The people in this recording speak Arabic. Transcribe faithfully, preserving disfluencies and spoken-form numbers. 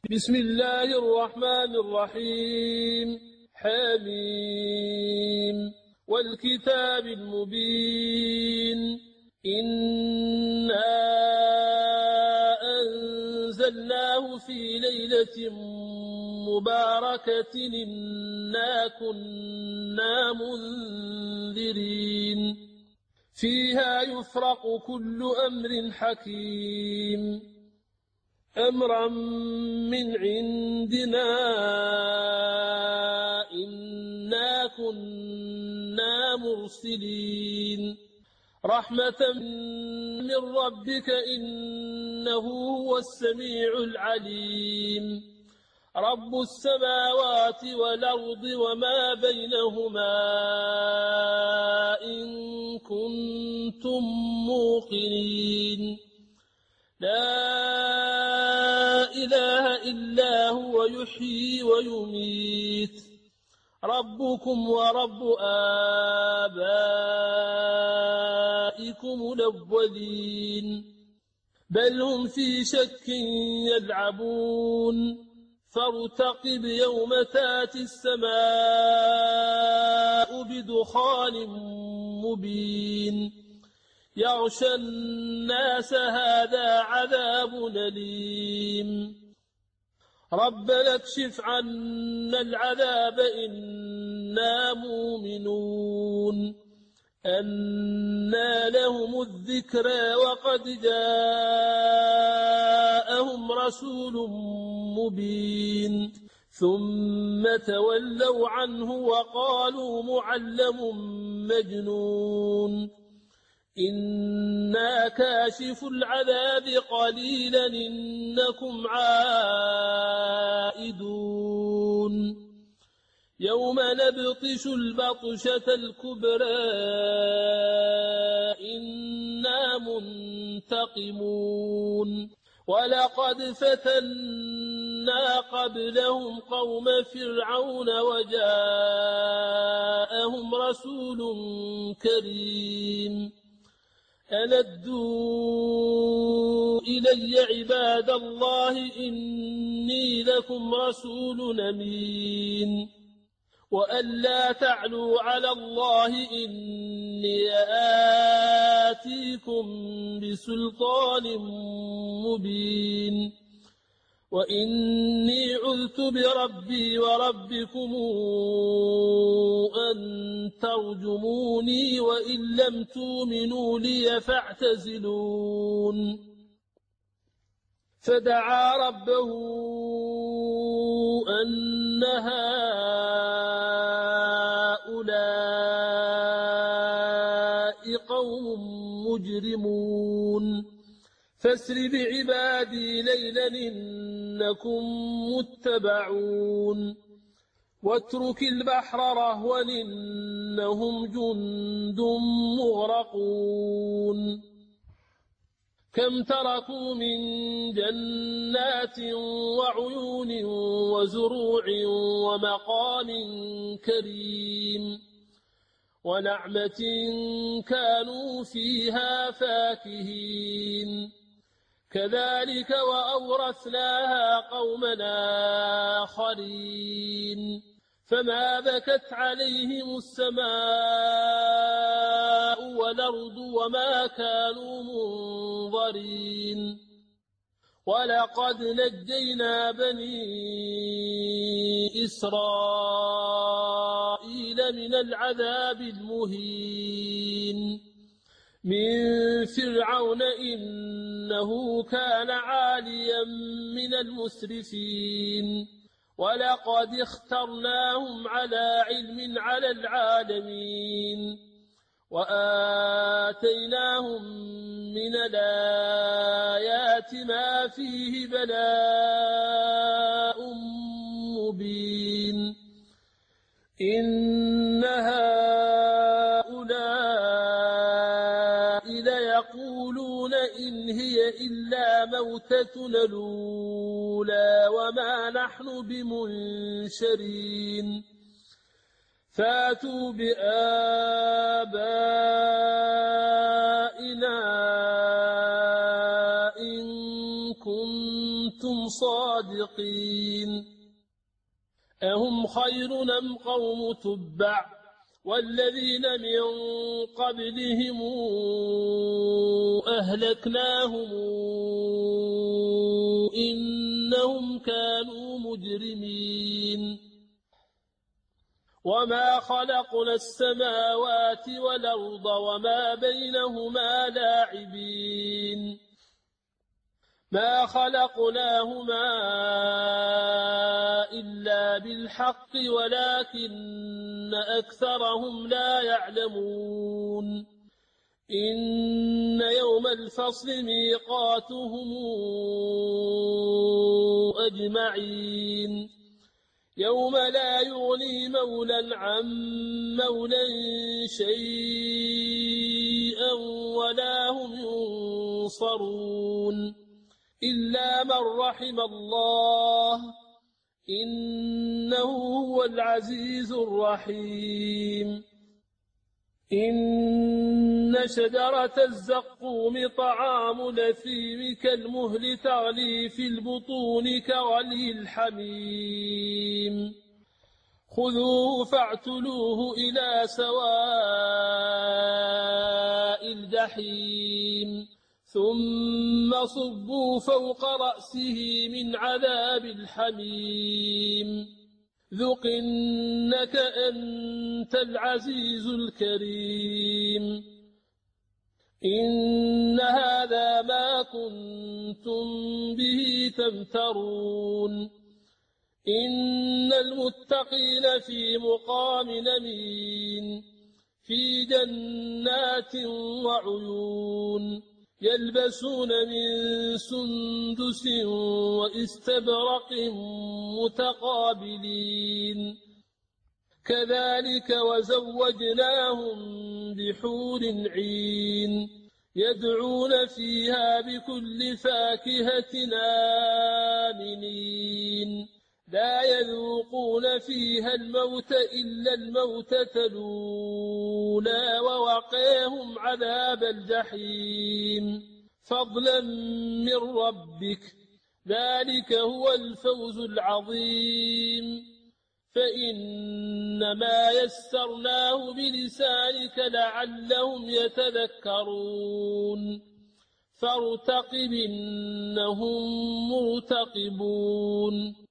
بسم الله الرحمن الرحيم. حميم والكتاب المبين. إنا أنزلناه في ليلة مباركة إنا كنا منذرين فيها يفرق كل أمر حكيم أمرا من عندنا إنا كنا مرسلين رحمة من ربك إنه هو السميع العليم رب السماوات والأرض وما بينهما إن كنتم موقنين لا إله إلا هو يحيي ويميت ربكم ورب آبائكم الأولين بل هم في شك يلعبون فارتقب يوم تاتي السماء بدخان مبين يغشى الناس هذا عذاب أليم ربنا اكشف عنا العذاب إنا مؤمنون أنى لهم الذكرى وقد جاءهم رسول مبين ثم تولوا عنه وقالوا معلم مجنون إنا كاشف العذاب قليلا إنكم عائدون يوم نبطش البطشة الكبرى إنا منتقمون ولقد فتنا قبلهم قوم فرعون وجاءهم رسول كريم ألدوا إلي عباد الله إني لكم رسول أمين وأن لا تعلوا على الله إني آتيكم بسلطان مبين وإني عذت بربي وربكم أن ترجموني وإن لم تؤمنوا لي فاعتزلون فدعا ربه أن هؤلاء قوم مجرمون فاسر بعبادي ليلا إنكم متبعون واترك البحر رهوا إنهم جند مغرقون كم تركوا من جنات وعيون وزروع ومقام كريم ونعمة كانوا فيها فاكهين كذلك وأورثناها قومنا آخرين فما بكت عليهم السماء والأرض وما كانوا منظرين ولقد نجينا بني إسرائيل من العذاب المهين من فرعون إنه كان عاليا من المسرفين ولقد اخترناهم على علم على العالمين وآتيناهم من الآيات ما فيه بلاء مبين إن هؤلاء ليقولون إن هي إلا موتتنا الأولى وما نحن بمنشرين فاتوا بآبائنا إن كنتم صادقين أهم خير أم قوم تبع والذين من قبلهم أهلكناهم إنهم كانوا مجرمين وما خلقنا السماوات والأرض وما بينهما لاعبين ما خلقناهما إلا بالحق ولكن أكثرهم لا يعلمون إن يوم الفصل ميقاتهم أجمعين يوم لا يغني مولى عن مولى شيئا ولا هم ينصرون إلا من رحم الله إنه هو العزيز الرحيم إن شجرة الزقوم طعام الأثيم كالمهل تغلي في البطون كغلي الحميم خذوه فاعتلوه إلى سواء الجحيم ثم صبوا فوق رأسه من عذاب الحميم ذق إنك أنت العزيز الكريم إن هذا ما كنتم به تمترون إن المتقين في مقام أمين في جنات وعيون يلبسون من سندس وإستبرق متقابلين كذلك وزوجناهم بحور عين يدعون فيها بكل فاكهة آمنين لا يذوقون فيها الموت إلا الموتة الأولى ووقيهم عذاب الجحيم فضلا من ربك ذلك هو الفوز العظيم فإنما يسرناه بلسانك لعلهم يتذكرون فارتقب إنهم مرتقبون